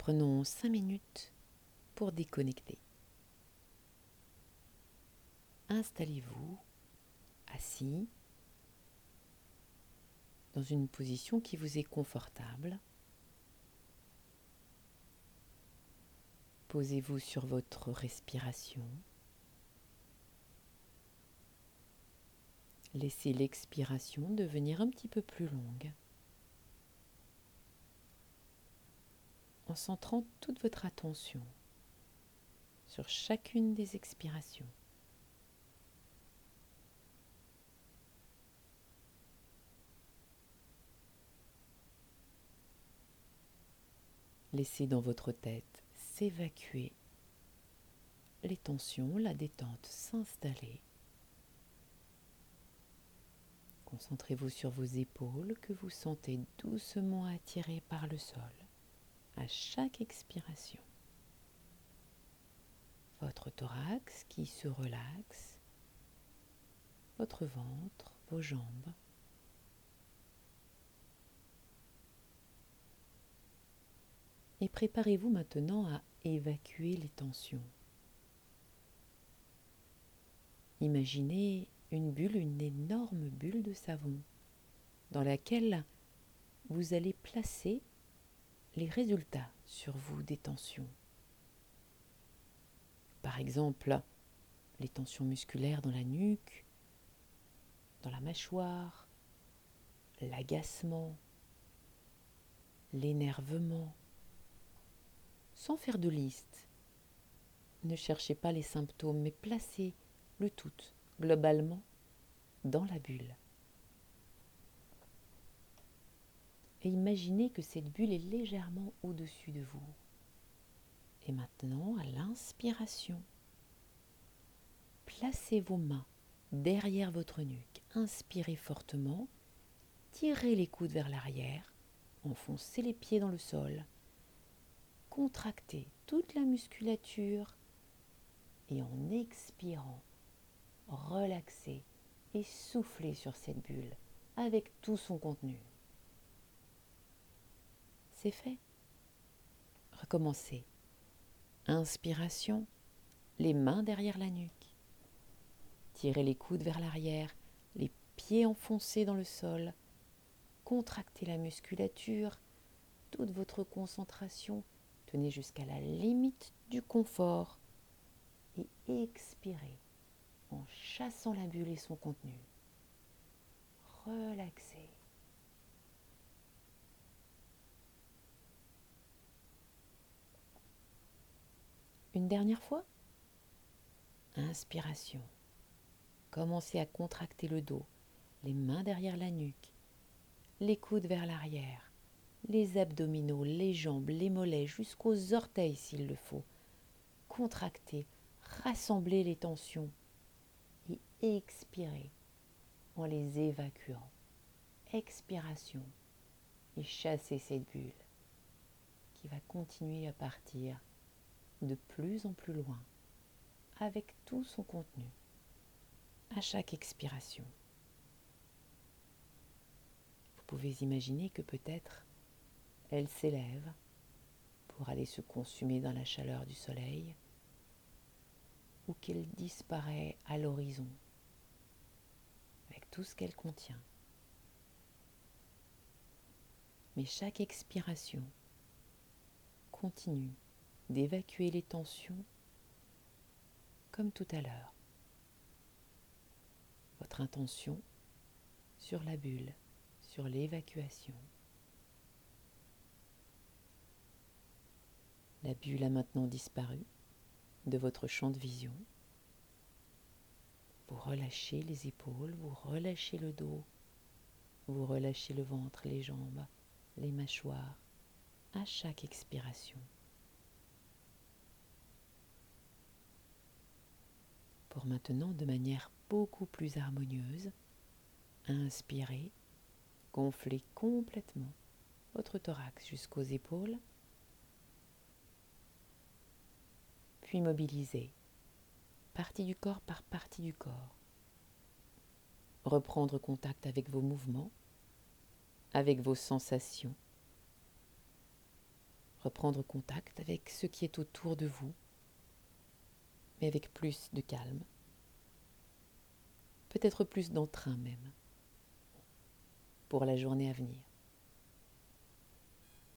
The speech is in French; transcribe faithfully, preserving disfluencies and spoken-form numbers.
Prenons cinq minutes pour déconnecter. Installez-vous assis dans une position qui vous est confortable. Posez-vous sur votre respiration. Laissez l'expiration devenir un petit peu plus longue, en centrant toute votre attention sur chacune des expirations. Laissez dans votre tête s'évacuer les tensions, la détente s'installer. Concentrez-vous sur vos épaules que vous sentez doucement attirées par le sol à chaque expiration. Votre thorax qui se relaxe, votre ventre, vos jambes. Et préparez-vous maintenant à évacuer les tensions. Imaginez une bulle, une énorme bulle de savon dans laquelle vous allez placer les résultats sur vous des tensions. Par exemple, les tensions musculaires dans la nuque, dans la mâchoire, l'agacement, l'énervement. Sans faire de liste, ne cherchez pas les symptômes, mais placez le tout, globalement, dans la bulle. Et imaginez que cette bulle est légèrement au-dessus de vous. Et maintenant, à l'inspiration, placez vos mains derrière votre nuque. Inspirez fortement, tirez les coudes vers l'arrière, enfoncez les pieds dans le sol, contractez toute la musculature et en expirant, relaxez et soufflez sur cette bulle avec tout son contenu. C'est fait. Recommencez. Inspiration, les mains derrière la nuque. Tirez les coudes vers l'arrière, les pieds enfoncés dans le sol. Contractez la musculature, toute votre concentration. Tenez jusqu'à la limite du confort et expirez en chassant la bulle et son contenu. Relaxez. Une dernière fois. Inspiration. Commencez à contracter le dos, les mains derrière la nuque, les coudes vers l'arrière, les abdominaux, les jambes, les mollets, jusqu'aux orteils s'il le faut. Contractez, rassemblez les tensions et expirez en les évacuant. Expiration et chassez cette bulle qui va continuer à partir de plus en plus loin avec tout son contenu à chaque expiration. Vous pouvez imaginer que peut-être elle s'élève pour aller se consumer dans la chaleur du soleil ou qu'elle disparaît à l'horizon avec tout ce qu'elle contient. Mais chaque expiration continue d'évacuer les tensions comme tout à l'heure. Votre intention sur la bulle, sur l'évacuation. La bulle a maintenant disparu de votre champ de vision. Vous relâchez les épaules, vous relâchez le dos, vous relâchez le ventre, les jambes, les mâchoires à chaque expiration. Pour maintenant, de manière beaucoup plus harmonieuse, inspirez, gonflez complètement votre thorax jusqu'aux épaules, puis mobilisez partie du corps par partie du corps. Reprendre contact avec vos mouvements, avec vos sensations. reprendre contact avec ce qui est autour de vous, mais avec plus de calme, peut-être plus d'entrain même, pour la journée à venir.